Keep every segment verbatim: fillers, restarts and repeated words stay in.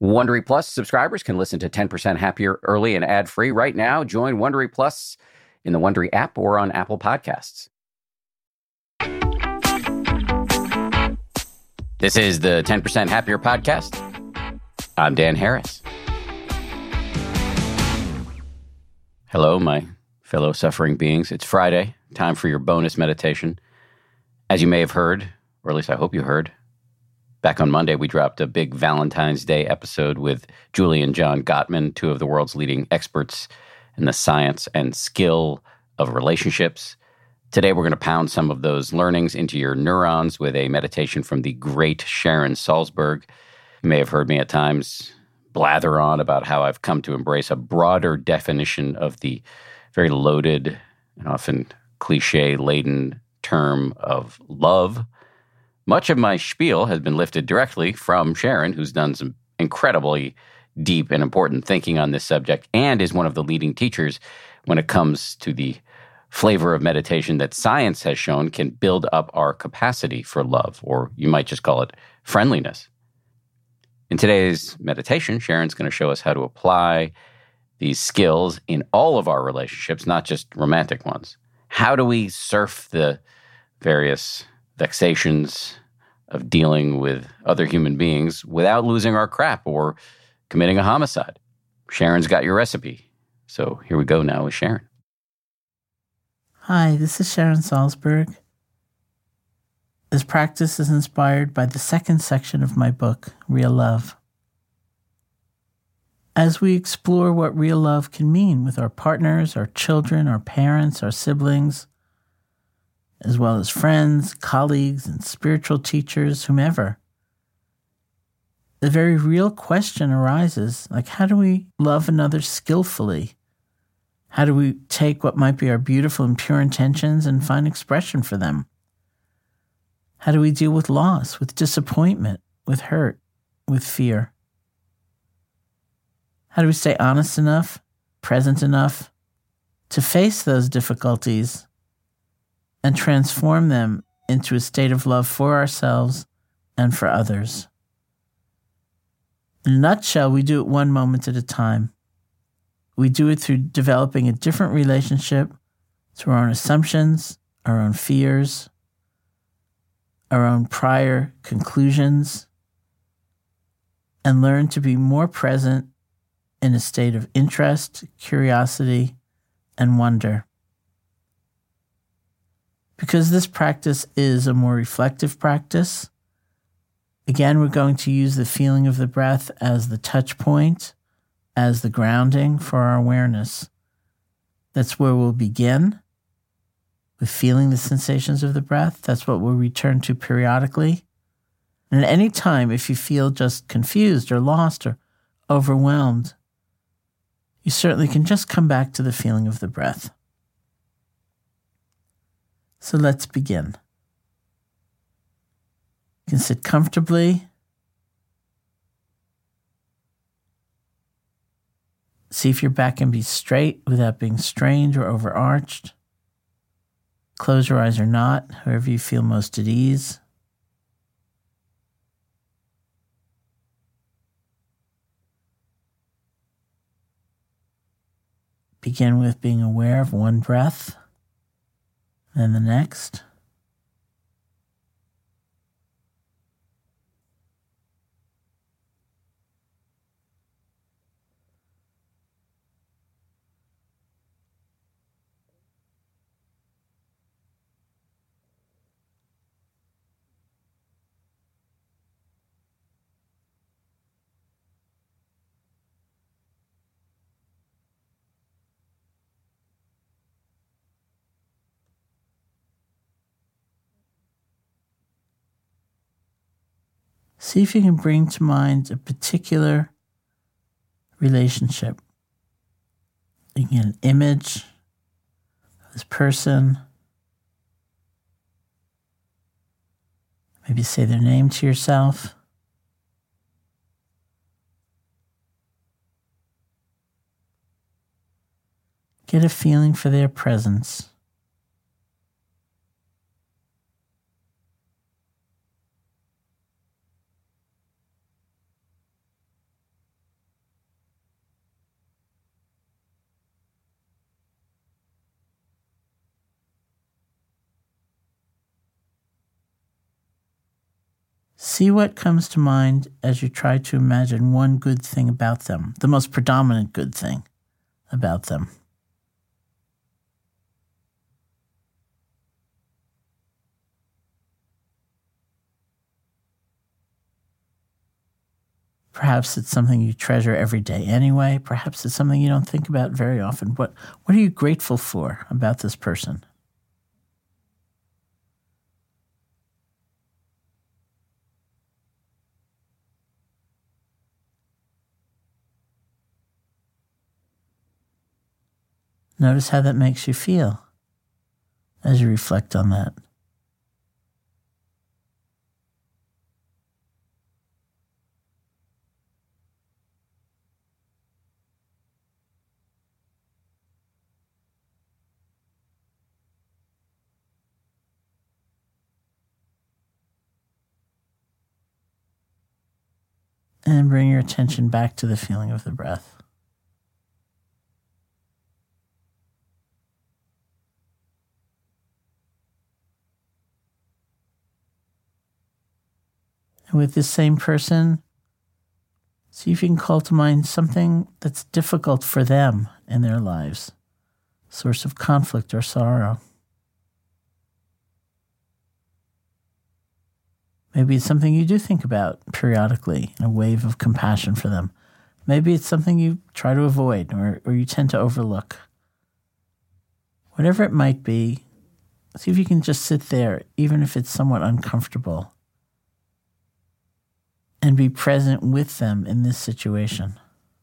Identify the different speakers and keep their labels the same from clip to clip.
Speaker 1: Wondery Plus subscribers can listen to ten percent Happier early and ad-free right now. Join Wondery Plus in the Wondery app or on Apple Podcasts. This is the ten percent Happier podcast. I'm Dan Harris. Hello, my fellow suffering beings. It's Friday, time for your bonus meditation. As you may have heard, or at least I hope you heard, back on Monday, we dropped a big Valentine's Day episode with Julie and John Gottman, two of the world's leading experts in the science and skill of relationships. Today, we're going to pound some of those learnings into your neurons with a meditation from the great Sharon Salzberg. You may have heard me at times blather on about how I've come to embrace a broader definition of the very loaded and often cliche-laden term of love. Much of my spiel has been lifted directly from Sharon, who's done some incredibly deep and important thinking on this subject and is one of the leading teachers when it comes to the flavor of meditation that science has shown can build up our capacity for love, or you might just call it friendliness. In today's meditation, Sharon's going to show us how to apply these skills in all of our relationships, not just romantic ones. How do we surf the various vexations of dealing with other human beings without losing our crap or committing a homicide? Sharon's got your recipe. So here we go now with Sharon.
Speaker 2: Hi, this is Sharon Salzberg. This practice is inspired by the second section of my book, Real Love. As we explore what real love can mean with our partners, our children, our parents, our siblings, as well as friends, colleagues, and spiritual teachers, whomever, the very real question arises, like, how do we love another skillfully? How do we take what might be our beautiful and pure intentions and find expression for them? How do we deal with loss, with disappointment, with hurt, with fear? How do we stay honest enough, present enough to face those difficulties and transform them into a state of love for ourselves and for others? In a nutshell, we do it one moment at a time. We do it through developing a different relationship through our own assumptions, our own fears, our own prior conclusions, and learn to be more present in a state of interest, curiosity, and wonder. Because this practice is a more reflective practice, again, we're going to use the feeling of the breath as the touch point, as the grounding for our awareness. That's where we'll begin, with feeling the sensations of the breath. That's what we'll return to periodically. And at any time, if you feel just confused or lost or overwhelmed, you certainly can just come back to the feeling of the breath. So let's begin. You can sit comfortably. See if your back can be straight without being strained or overarched. Close your eyes or not, however you feel most at ease. Begin with being aware of one breath, then the next. See if you can bring to mind a particular relationship. You can get an image of this person. Maybe say their name to yourself. Get a feeling for their presence. See what comes to mind as you try to imagine one good thing about them, the most predominant good thing about them. Perhaps it's something you treasure every day anyway. Perhaps it's something you don't think about very often. What, what are you grateful for about this person? Notice how that makes you feel as you reflect on that. And bring your attention back to the feeling of the breath. And with this same person, see if you can call to mind something that's difficult for them in their lives, source of conflict or sorrow. Maybe it's something you do think about periodically in a wave of compassion for them. Maybe it's something you try to avoid or, or you tend to overlook. Whatever it might be, see if you can just sit there, even if it's somewhat uncomfortable, and be present with them in this situation.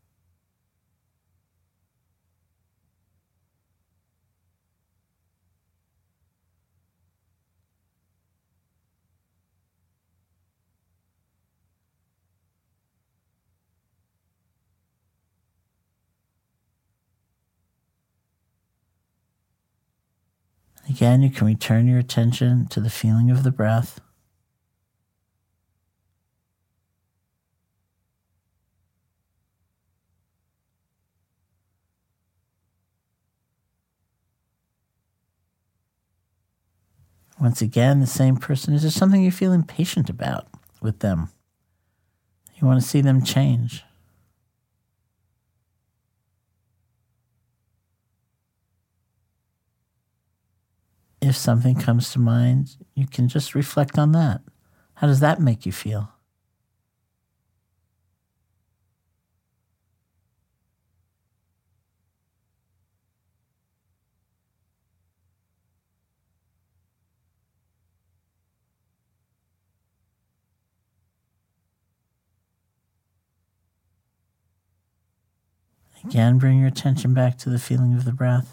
Speaker 2: Again, you can return your attention to the feeling of the breath. Once again, the same person. Is there something you feel impatient about with them? You want to see them change. If something comes to mind, you can just reflect on that. How does that make you feel? Again, bring your attention back to the feeling of the breath.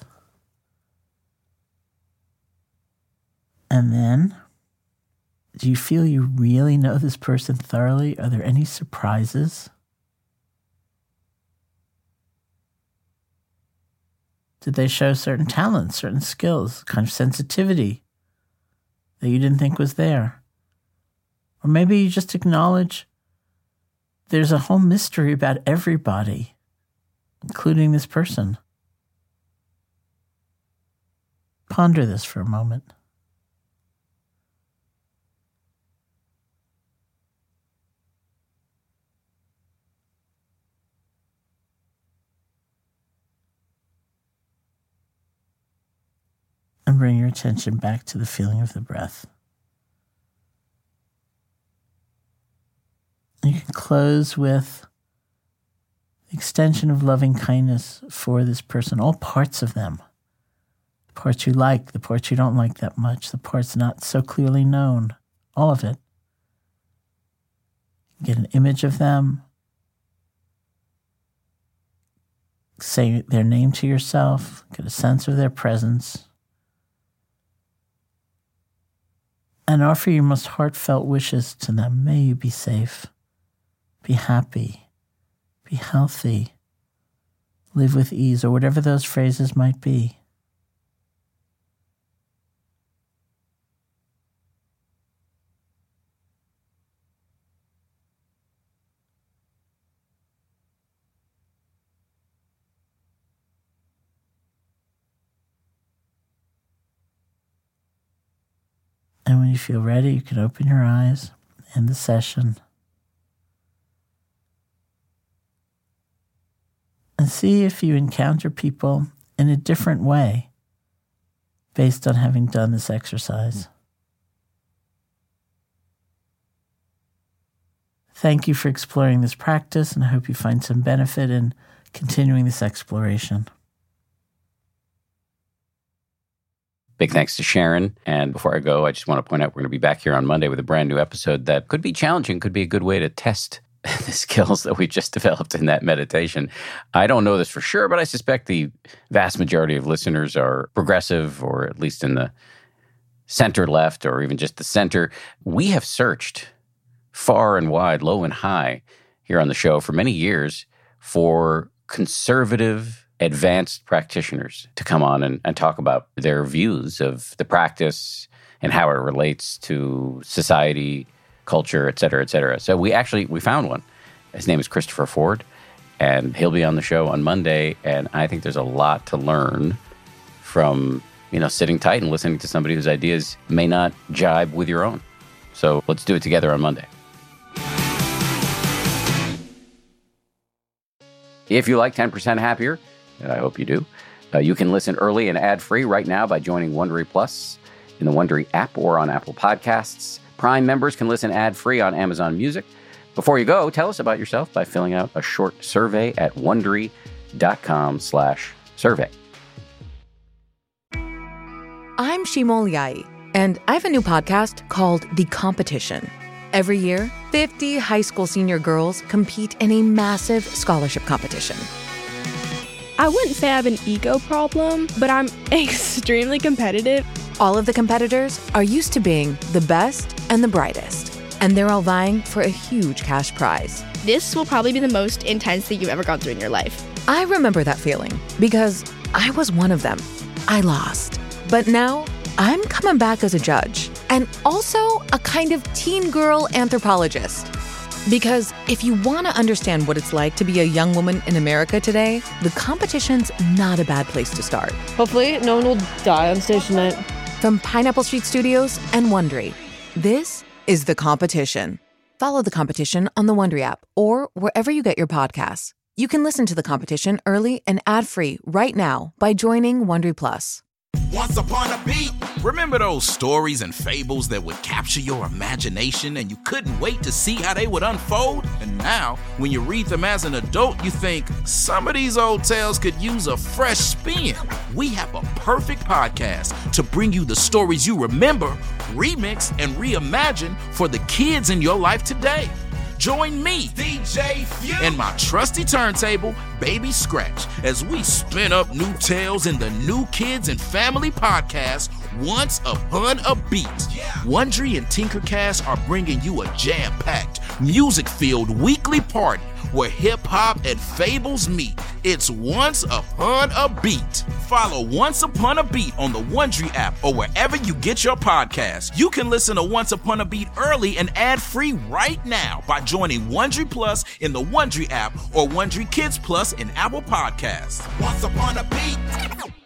Speaker 2: And then, do you feel you really know this person thoroughly? Are there any surprises? Did they show certain talents, certain skills, kind of sensitivity that you didn't think was there? Or maybe you just acknowledge there's a whole mystery about everybody, including this person. Ponder this for a moment. And bring your attention back to the feeling of the breath. You can close with the extension of loving kindness for this person, all parts of them. The parts you like, the parts you don't like that much, the parts not so clearly known, all of it. Get an image of them. Say their name to yourself. Get a sense of their presence. And offer your most heartfelt wishes to them. May you be safe, be happy, be healthy, live with ease, or whatever those phrases might be. And when you feel ready, you can open your eyes end the session. And see if you encounter people in a different way based on having done this exercise. Thank you for exploring this practice, and I hope you find some benefit in continuing this exploration.
Speaker 1: Big thanks to Sharon. And before I go, I just want to point out we're going to be back here on Monday with a brand new episode that could be challenging, could be a good way to test the skills that we just developed in that meditation. I don't know this for sure, but I suspect the vast majority of listeners are progressive, or at least in the center left, or even just the center. We have searched far and wide, low and high here on the show for many years for conservative, advanced practitioners to come on and, and talk about their views of the practice and how it relates to society, culture, et cetera, et cetera. So we actually, we found one. His name is Christopher Ford, and he'll be on the show on Monday. And I think there's a lot to learn from, you know, sitting tight and listening to somebody whose ideas may not jibe with your own. So let's do it together on Monday. If you like ten percent Happier, and I hope you do, uh, you can listen early and ad-free right now by joining Wondery Plus in the Wondery app or on Apple Podcasts. Prime members can listen ad-free on Amazon Music. Before you go, tell us about yourself by filling out a short survey at Wondery.com slash survey.
Speaker 3: I'm Shimol Yai, and I have a new podcast called The Competition. Every year, fifty high school senior girls compete in a massive scholarship competition.
Speaker 4: I wouldn't say I have an ego problem, but I'm extremely competitive.
Speaker 3: All of the competitors are used to being the best and the brightest, and they're all vying for a huge cash prize.
Speaker 4: This will probably be the most intense thing you've ever gone through in your life.
Speaker 3: I remember that feeling because I was one of them. I lost. But now I'm coming back as a judge and also a kind of teen girl anthropologist. Because if you want to understand what it's like to be a young woman in America today, the competition's not a bad place to start.
Speaker 5: Hopefully, no one will die on stage tonight.
Speaker 3: From Pineapple Street Studios and Wondery, this is The Competition. Follow The Competition on the Wondery app or wherever you get your podcasts. You can listen to The Competition early and ad-free right now by joining Wondery Plus.
Speaker 6: Once upon a beat. Remember those stories and fables that would capture your imagination and you couldn't wait to see how they would unfold? And now, when you read them as an adult, you think some of these old tales could use a fresh spin. We have a perfect podcast to bring you the stories you remember, remix, and reimagine for the kids in your life today. Join me, D J Few, and my trusty turntable, Baby Scratch, as we spin up new tales in the New Kids and Family podcast, Once Upon a Beat. Yeah. Wondery and Tinkercast are bringing you a jam-packed, music-filled weekly party where hip-hop and fables meet. It's Once Upon a Beat. Follow Once Upon a Beat on the Wondery app or wherever you get your podcasts. You can listen to Once Upon a Beat early and ad-free right now by joining Wondery Plus in the Wondery app or Wondery Kids Plus in Apple Podcasts. Once Upon a Beat.